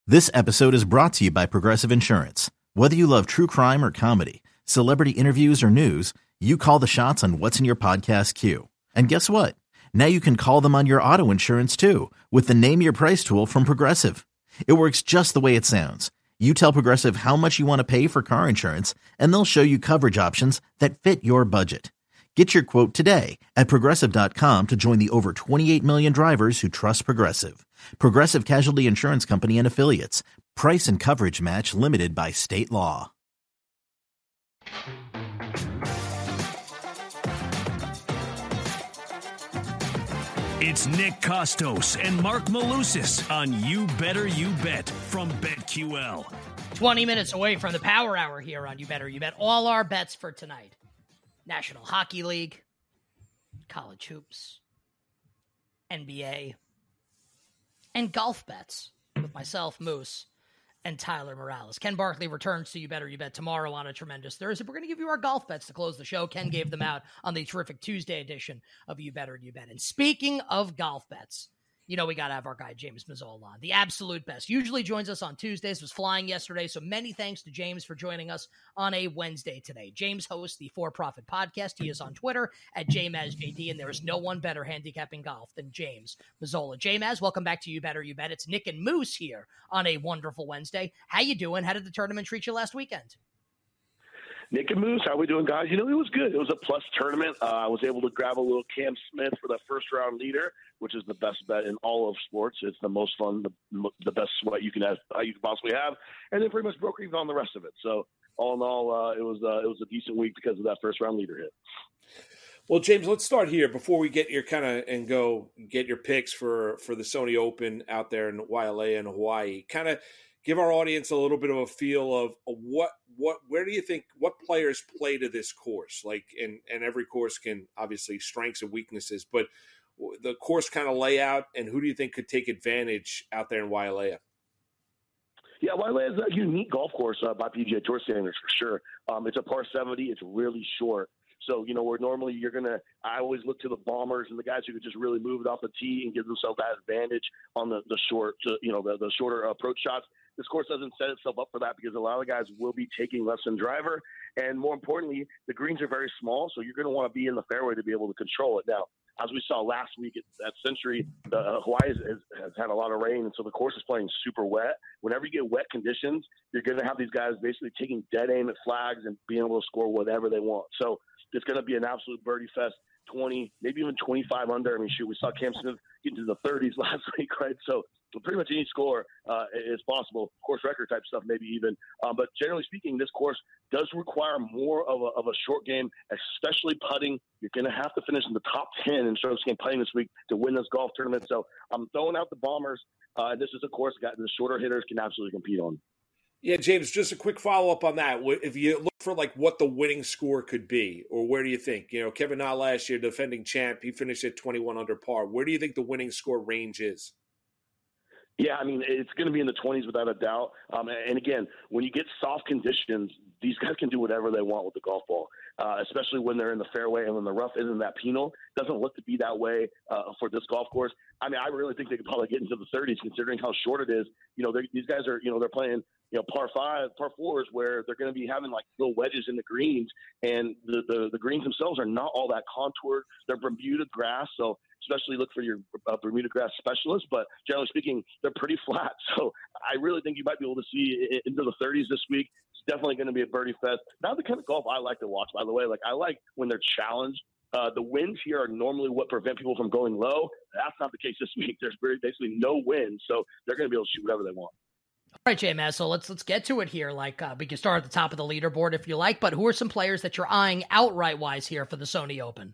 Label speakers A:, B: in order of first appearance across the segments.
A: This episode is brought to you by Progressive Insurance. Whether you love true crime or comedy, celebrity interviews or news, you call the shots on what's in your podcast queue. And guess what? Now you can call them on your auto insurance too with the Name Your Price tool from Progressive. It works just the way it sounds. You tell Progressive how much you want to pay for car insurance, and they'll show you coverage options that fit your budget. Get your quote today at Progressive.com to join the over 28 million drivers who trust Progressive. Progressive Casualty Insurance Company and Affiliates. Price and coverage match limited by state law.
B: It's Nick Kostos and Mark Malusis on You Better You Bet from BetQL.
C: 20 minutes away from the Power Hour here on You Better You Bet. All our bets for tonight. National Hockey League, college hoops, NBA, and golf bets with myself, Moose, and Tyler Morales. Ken Barkley returns to You Better You Bet tomorrow on a tremendous Thursday. We're going to give you our golf bets to close the show. Ken gave them out on the terrific Tuesday edition of You Better You Bet. And speaking of golf bets, you know we got to have our guy James Mazzola on, the absolute best. Usually joins us on Tuesdays, was flying yesterday, so many thanks to James for joining us on a Wednesday today. James hosts the For Profit podcast. He is on Twitter at JMazJD, and there is no one better handicapping golf than James Mazzola. J-Maz, welcome back to You Better You Bet. It's Nick and Moose here on a wonderful Wednesday. How you doing? How did the tournament treat you last weekend?
D: Nick and Moose, how we doing, guys? You know, it was good. It was a plus tournament. I was able to grab a little Cam Smith for the first-round leader, which is the best bet in all of sports. It's the most fun, the best sweat you can have, you can possibly have, and then pretty much broke even on the rest of it. So, all in all, it was a decent week because of that first-round leader hit.
E: Well, James, let's start here before we get your get your picks for the Sony Open out there in Wailea in Hawaii. Kind of give our audience a little bit of a feel of where do you think, what players play to this course? Like, and every course can obviously strengths and weaknesses, but the course kind of layout, and who do you think could take advantage out there in Wailea?
D: Yeah, Wailea is a unique golf course by PGA Tour standards for sure. It's a par 70. It's really short. So, you know, where normally I always look to the bombers and the guys who could just really move it off the tee and give themselves that advantage on the shorter approach shots. This course doesn't set itself up for that because a lot of the guys will be taking left and driver. And more importantly, the greens are very small, so you're going to want to be in the fairway to be able to control it. Now, as we saw last week at Century, Hawaii has had a lot of rain, and so the course is playing super wet. Whenever you get wet conditions, you're going to have these guys basically taking dead aim at flags and being able to score whatever they want. So it's going to be an absolute birdie fest, 20, maybe even 25 under. I mean, shoot, we saw Cam Smith get into the 30s last week, right? So pretty much any score is possible, course record type stuff maybe even. But generally speaking, this course does require more of a short game, especially putting. You're going to have to finish in the top 10 in strokes gained putting this week to win this golf tournament. So I'm throwing out the bombers. This is a course the shorter hitters can absolutely compete on.
E: Yeah, James, just a quick follow-up on that. If you look for like what the winning score could be, or where do you think? You know, Kevin Na last year, defending champ, he finished at 21 under par. Where do you think the winning score range is?
D: Yeah, I mean, it's going to be in the 20s without a doubt. And again, when you get soft conditions, these guys can do whatever they want with the golf ball, especially when they're in the fairway and when the rough isn't that penal. It doesn't look to be that way for this golf course. I mean, I really think they could probably get into the 30s considering how short it is. You know, these guys are, you know, they're playing, you know, par 4s where they're going to be having like little wedges in the greens, and the greens themselves are not all that contoured. They're Bermuda grass, so especially look for your Bermuda grass specialist, but generally speaking, they're pretty flat. So I really think you might be able to see it into the 30s this week. It's definitely going to be a birdie fest. Not the kind of golf I like to watch, by the way. Like, I like when they're challenged. The winds here are normally what prevent people from going low. That's not the case this week. There's basically no wind, so they're going to be able to shoot whatever they want.
C: All right, J-Maz, so let's get to it here. Like, we can start at the top of the leaderboard if you like, but who are some players that you're eyeing outright-wise here for the Sony Open?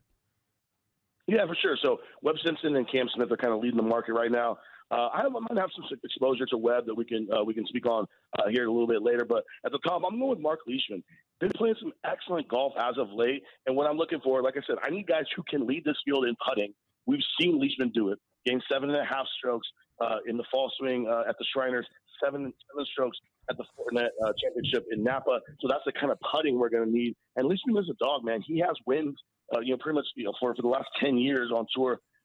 D: Yeah, for sure. So Webb Simpson and Cam Smith are kind of leading the market right now. I might have some exposure to Webb that we can speak on here a little bit later. But at the top, I'm going with Mark Leishman. Been playing some excellent golf as of late. And what I'm looking for, like I said, I need guys who can lead this field in putting. We've seen Leishman do it. Gained 7.5 strokes in the fall swing at the Shriners, seven strokes at the Fortinet Championship in Napa. So that's the kind of putting we're going to need. And Leishman is a dog, man. He has wins, pretty much, for the last 10 years on tour.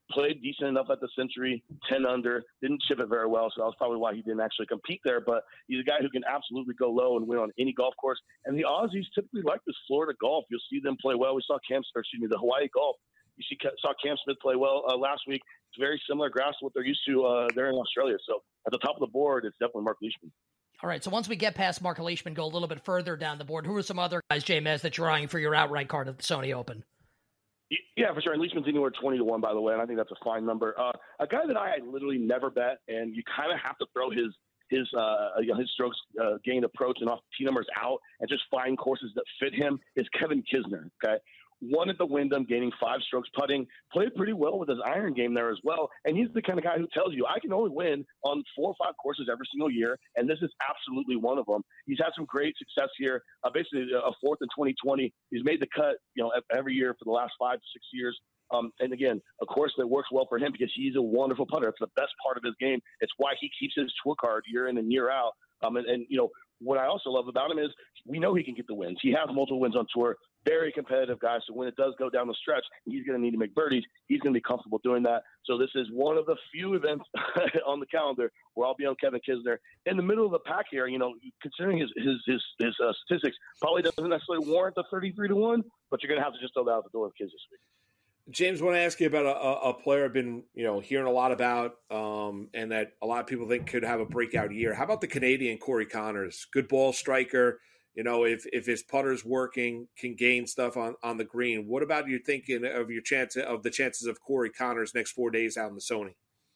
D: played decent enough at the Century, 10 under, didn't chip it very well, so that was probably why he didn't actually compete there. But he's a guy who can absolutely go low and win on any golf course. And the Aussies typically like this Florida golf. You'll see them play well. We saw the Hawaii golf. Saw Cam Smith play well last week. It's very similar grass to what they're used to there in Australia. So at the top of the board, it's definitely Mark Leishman.
C: All right, so once we get past Mark Leishman, go a little bit further down the board. Who are some other guys, J-Mez, that you're eyeing for your outright card at the Sony Open?
D: Yeah, for sure. And Leishman's anywhere 20-1, by the way, and I think that's a fine number. A guy that I literally never bet, and you kind of have to throw his strokes gained approach and off tee numbers out and just find courses that fit him is Kevin Kisner. Okay. Won at the Wyndham, gaining 5 strokes putting, played pretty well with his iron game there as well. And he's the kind of guy who tells you, I can only win on 4 or 5 courses every single year, and this is absolutely one of them. He's had some great success here, basically a fourth in 2020. He's made the cut, every year for the last 5 to 6 years. And again, a course that works well for him because he's a wonderful putter. It's the best part of his game. It's why he keeps his tour card year in and year out. What I also love about him is we know he can get the wins. He has multiple wins on tour. Very competitive guy. So when it does go down the stretch, he's going to need to make birdies. He's going to be comfortable doing that. So this is one of the few events on the calendar where I'll be on Kevin Kisner in the middle of the pack here. Considering his statistics, probably doesn't necessarily warrant the 33-1, but you're going to have to just throw that out the door with Kiz this week.
E: James, I want to ask you about a player I've been hearing a lot about, and that a lot of people think could have a breakout year. How about the Canadian Corey Conners? Good ball striker. If his putter's working, can gain stuff on the green. What about you thinking of the chances of Corey Conners next 4 days out in the Sony?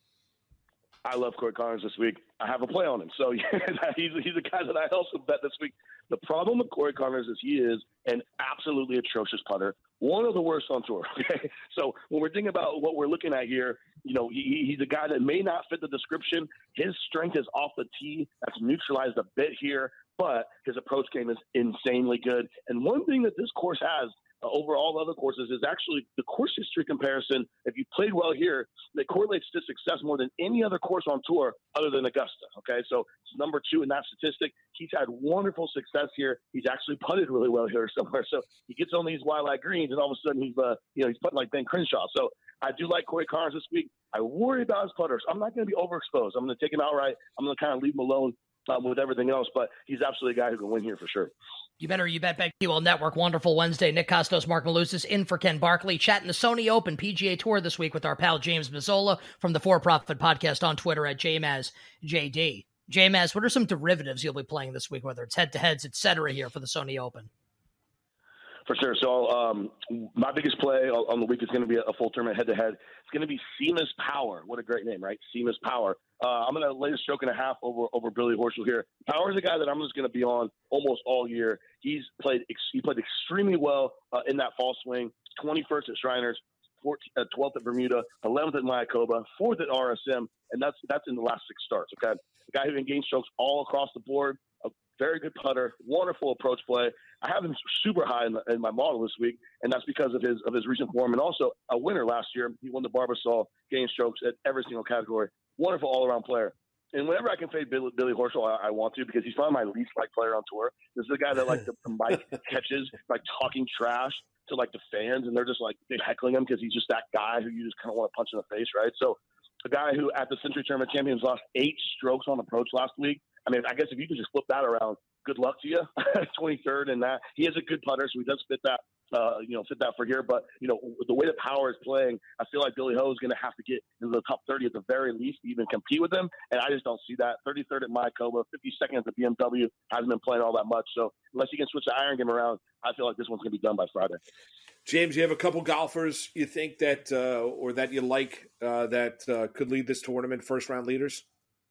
D: I love Corey Conners this week. I have a play on him. So he's a guy that I also bet this week. The problem with Corey Conners is he is an absolutely atrocious putter. One of the worst on tour. Okay. So when we're thinking about what we're looking at here, he's a guy that may not fit the description. His strength is off the tee. That's neutralized a bit here, but his approach game is insanely good. And one thing that this course has over all other courses is actually the course history comparison. If you played well here, that correlates to success more than any other course on tour other than Augusta. Okay, so it's number 2 in that statistic. He's had wonderful success here. He's actually putted really well here somewhere. So he gets on these wildlight greens, and all of a sudden he's putting like Ben Crenshaw. So I do like Corey Conners this week. I worry about his putters. I'm not going to be overexposed. I'm going to take him outright. I'm going to kind of leave him alone with everything else, but he's absolutely a guy who can win here for sure.
C: You bet BetQL Network. Wonderful Wednesday. Nick Kostos, Mark Malusis in for Ken Barkley. Chatting the Sony Open PGA Tour this week with our pal James Mazzola from the For Profit Podcast on Twitter at JMazJD. JMaz, what are some derivatives you'll be playing this week, whether it's head-to-heads, et cetera, here for the Sony Open?
D: For sure. So my biggest play on the week is going to be a full tournament head-to-head. It's going to be Seamus Power. What a great name, right? Seamus Power. I'm going to lay a stroke and a half over Billy Horschel here. Power is a guy that I'm just going to be on almost all year. He played extremely well in that fall swing. 21st at Shriners, 12th at Bermuda, 11th at Mayakoba, 4th at RSM, and that's in the last 6 starts. Okay, a guy who can gain strokes all across the board. Very good putter, wonderful approach play. I have him super high in my model this week, and that's because of his recent form and also a winner last year. He won the Barbasol, gained strokes at every single category. Wonderful all-around player. And whenever I can fade Billy Horschel, I want to because he's probably my least liked player on tour. This is a guy that the mic catches, talking trash to the fans, and they're just they're heckling him because he's just that guy who you just kind of want to punch in the face, right? So a guy who at the Century Tournament Champions lost 8 strokes on approach last week. I mean, I guess if you could just flip that around, good luck to you. 23rd and that. He is a good putter, so he does fit that, fit that for here. But, the way that Power is playing, I feel like Billy Ho is going to have to get into the top 30 at the very least to even compete with him. And I just don't see that. 33rd at Mayakoba, 52nd at the BMW, hasn't been playing all that much. So unless you can switch the iron game around, I feel like this one's going to be done by Friday.
E: James, you have a couple golfers you think that or that you like that could lead this tournament, first-round leaders?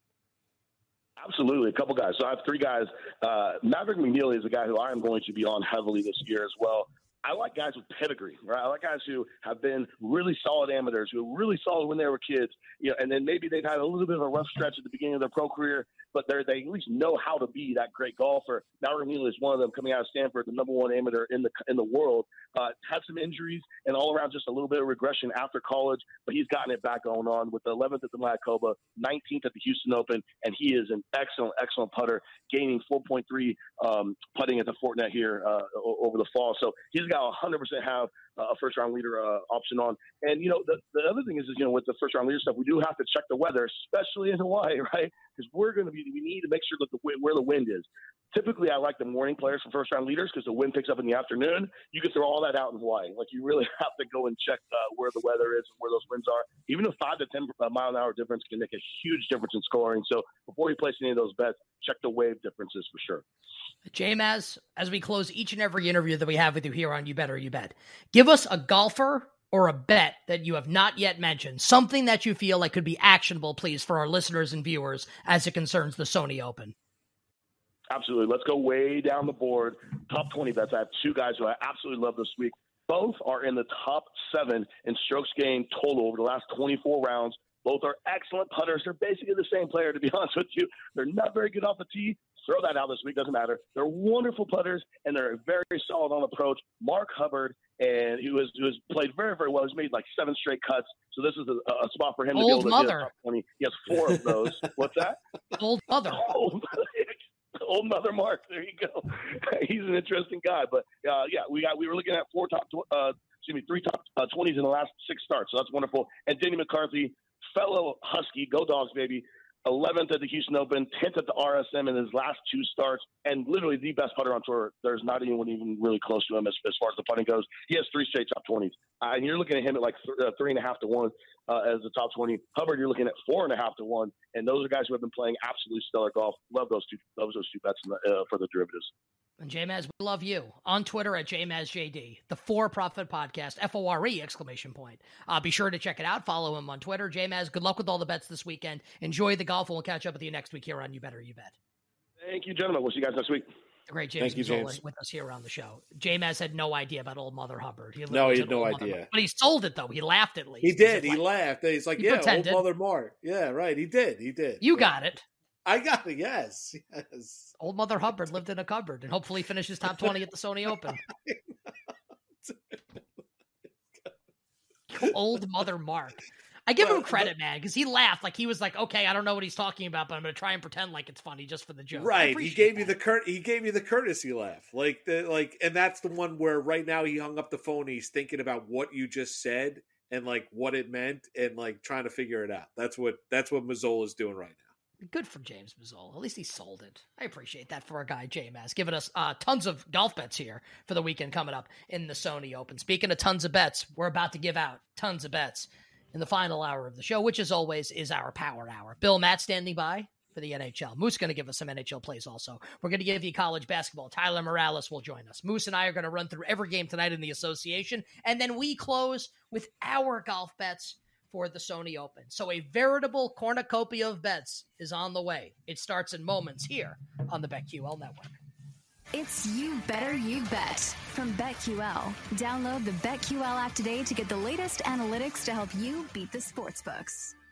D: Absolutely. A couple guys. So I have 3 guys. Maverick McNealy is a guy who I am going to be on heavily this year as well. I like guys with pedigree, right? I like guys who have been really solid amateurs, who are really solid when they were kids, and then maybe they've had a little bit of a rough stretch at the beginning of their pro career, but they at least know how to be that great golfer. Maverick McNealy is one of them, coming out of Stanford, the number 1 amateur in the world. Had some injuries and all around just a little bit of regression after college, but he's gotten it back going on with the 11th at the Mayakoba, 19th at the Houston Open, and he is an excellent putter, gaining 4.3 putting at the Fortinet here over the fall. So he's a got to 100% have a first-round leader option on. And, the other thing is, with the first-round leader stuff, we do have to check the weather, especially in Hawaii, right? Because we need to make sure that where the wind is. Typically, I like the morning players for first-round leaders because the wind picks up in the afternoon. You can throw all that out in Hawaii. Like, you really have to go and check where the weather is and where those winds are. Even a 5 to 10 mile-an-hour difference can make a huge difference in scoring. So before you place any of those bets, check the wave differences for sure.
C: J-Maz, as we close each and every interview that we have with you here on You Bet or You Bet, give us a golfer or a bet that you have not yet mentioned, something that you feel like could be actionable, please, for our listeners and viewers as it concerns the Sony Open.
D: Absolutely. Let's go way down the board. Top 20 bets. I have 2 guys who I absolutely love this week. Both are in the top 7 in strokes gained total over the last 24 rounds. Both are excellent putters. They're basically the same player, to be honest with you. They're not very good off the tee. Throw that out this week. Doesn't matter. They're wonderful putters, and they're very solid on approach. Mark Hubbard, and who has played very, very well. He's made like 7 straight cuts. So this is a spot for him to be able to get top 20. He has 4 of those. What's that?
C: Old mother.
D: Old mother Mark. There you go. He's an interesting guy. But we were looking at 3 top 20s in the last 6 starts. So that's wonderful. And Denny McCarthy, fellow Husky, go Dogs, baby. 11th at the Houston Open, 10th at the RSM in his last 2 starts, and literally the best putter on tour. There's not anyone even really close to him as far as the putting goes. He has 3 straight top 20s. And you're looking at him at like 3.5 to 1 as the top 20. Hubbard, you're looking at 4.5 to 1. And those are guys who have been playing absolutely stellar golf. Love those two bets for the derivatives.
C: And J-Maz, we love you. On Twitter at JMazJD, the For Profit Podcast, FORE exclamation point. Be sure to check it out. Follow him on Twitter. J-Maz, good luck with all the bets this weekend. Enjoy the golf, and we'll catch up with you next week here on You Bet or You Bet.
D: Thank you, gentlemen. We'll see you guys next week.
C: The great James Mazzola with us here on the show. J-Maz had no idea about Old Mother Hubbard.
E: He had no idea.
C: But he sold it, though. He laughed at least.
E: He did. He laughed. He's like, pretended. Old Mother Mark. Yeah, right. He did.
C: You got it.
E: I got it, yes.
C: Old Mother Hubbard lived in a cupboard and hopefully finishes top 20 at the Sony Open. Old Mother Mark. I give him credit, man, because he laughed. Like, he was like, okay, I don't know what he's talking about, but I'm going to try and pretend like it's funny just for the joke.
E: Right. He gave you the courtesy laugh. And that's the one where right now he hung up the phone. He's thinking about what you just said and like what it meant and like trying to figure it out. That's what Mazzola is doing right now.
C: Good for James Mazzola. At least he sold it. I appreciate that for a guy, J-Maz, giving us tons of golf bets here for the weekend coming up in the Sony Open. Speaking of tons of bets, we're about to give out tons of bets in the final hour of the show, which as always is our power hour. Bill, Matt standing by for the NHL. Moose going to give us some NHL plays also. We're going to give you college basketball. Tyler Morales will join us. Moose and I are going to run through every game tonight in the association, and then we close with our golf bets for the Sony Open. So a veritable cornucopia of bets is on the way. It starts in moments here on the BetQL Network.
F: It's You Better You Bet from BetQL. Download the BetQL app today to get the latest analytics to help you beat the sportsbooks.